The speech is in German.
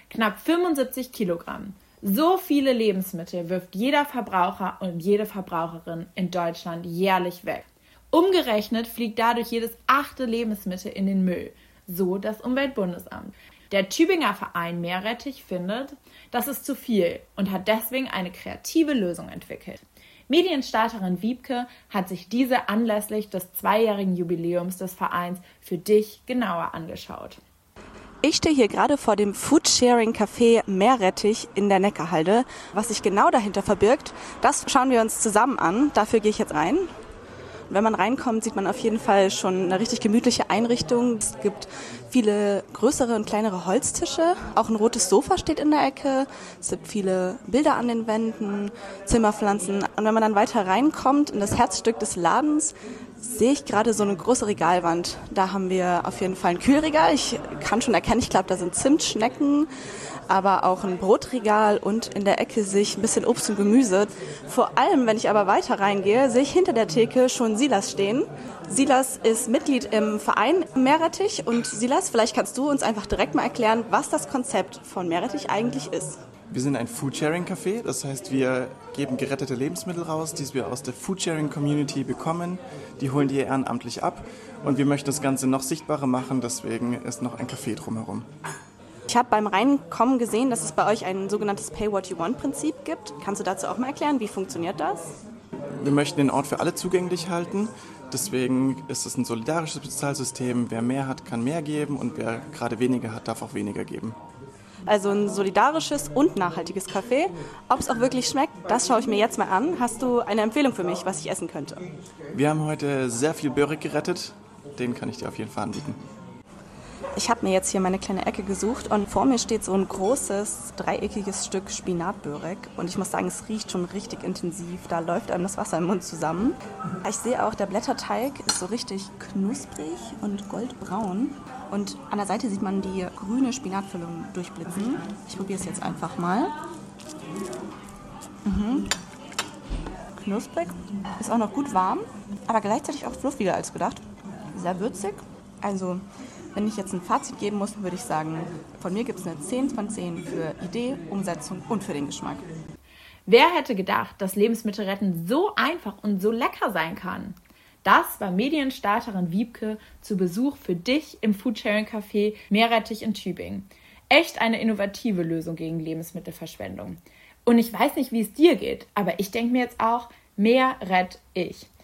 Knapp 75 Kilogramm. So viele Lebensmittel wirft jeder Verbraucher und jede Verbraucherin in Deutschland jährlich weg. Umgerechnet fliegt dadurch jedes 8. Lebensmittel in den Müll, so das Umweltbundesamt. Der Tübinger Verein Meerrettich findet, das ist zu viel und hat deswegen eine kreative Lösung entwickelt. Medienstarterin Wiebke hat sich diese anlässlich des 2-jährigen Jubiläums des Vereins für dich genauer angeschaut. Ich stehe hier gerade vor dem Foodsharing-Café Meerrettich in der Neckarhalde. Was sich genau dahinter verbirgt, das schauen wir uns zusammen an. Dafür gehe ich jetzt rein. Und wenn man reinkommt, sieht man auf jeden Fall schon eine richtig gemütliche Einrichtung. Es gibt viele größere und kleinere Holztische. Auch ein rotes Sofa steht in der Ecke. Es gibt viele Bilder an den Wänden, Zimmerpflanzen. Und wenn man dann weiter reinkommt in das Herzstück des Ladens, sehe ich gerade so eine große Regalwand. Da haben wir auf jeden Fall ein Kühlregal. Ich kann schon erkennen, ich glaube, da sind Zimtschnecken, aber auch ein Brotregal und in der Ecke sehe ich ein bisschen Obst und Gemüse. Vor allem, wenn ich aber weiter reingehe, sehe ich hinter der Theke schon Silas stehen. Silas ist Mitglied im Verein Meerrettich und Silas, vielleicht kannst du uns einfach direkt mal erklären, was das Konzept von Meerrettich eigentlich ist. Wir sind ein Foodsharing-Café, das heißt, wir geben gerettete Lebensmittel raus, die wir aus der Foodsharing-Community bekommen. Die holen die ehrenamtlich ab und wir möchten das Ganze noch sichtbarer machen, deswegen ist noch ein Café drumherum. Ich habe beim Reinkommen gesehen, dass es bei euch ein sogenanntes Pay-What-You-Want-Prinzip gibt. Kannst du dazu auch mal erklären, wie funktioniert das? Wir möchten den Ort für alle zugänglich halten, deswegen ist es ein solidarisches Bezahlsystem. Wer mehr hat, kann mehr geben und wer gerade weniger hat, darf auch weniger geben. Also ein solidarisches und nachhaltiges Café. Ob es auch wirklich schmeckt, das schaue ich mir jetzt mal an. Hast du eine Empfehlung für mich, was ich essen könnte? Wir haben heute sehr viel Börek gerettet. Den kann ich dir auf jeden Fall anbieten. Ich habe mir jetzt hier meine kleine Ecke gesucht und vor mir steht so ein großes, dreieckiges Stück Spinatbörek. Und ich muss sagen, es riecht schon richtig intensiv. Da läuft einem das Wasser im Mund zusammen. Ich sehe auch, der Blätterteig ist so richtig knusprig und goldbraun. Und an der Seite sieht man die grüne Spinatfüllung durchblitzen. Ich probiere es jetzt einfach mal. Knusprig, ist auch noch gut warm, aber gleichzeitig auch fluffiger als gedacht. Sehr würzig. Also, wenn ich jetzt ein Fazit geben muss, würde ich sagen, von mir gibt es eine 10 von 10 für Idee, Umsetzung und für den Geschmack. Wer hätte gedacht, dass Lebensmittelretten so einfach und so lecker sein kann? Das war Medienstarterin Wiebke zu Besuch für dich im Foodsharing-Café Meerrettich in Tübingen. Echt eine innovative Lösung gegen Lebensmittelverschwendung. Und ich weiß nicht, wie es dir geht, aber ich denke mir jetzt auch, mehr rett ich.